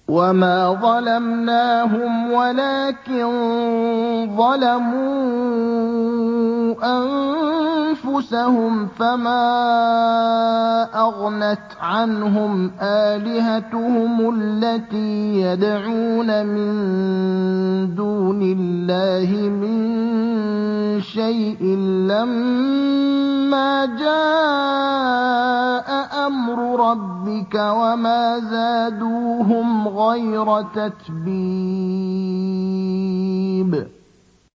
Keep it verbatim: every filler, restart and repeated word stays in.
وَمَا ظَلَمْنَاهُمْ وَلَٰكِن ظَلَمُوا أَنفُسَهُمْ ۖ فَمَا أَغْنَتْ عَنْهُمْ آلِهَتُهُمُ الَّتِي يَدْعُونَ مِن دُونِ اللَّهِ مِن شَيْءٍ لَّمَّا جَاءَ أَمْرُ رَبِّكَ ۖ وَمَا زَادُوهُمْ غَيْرَ تَتْبِيبٍ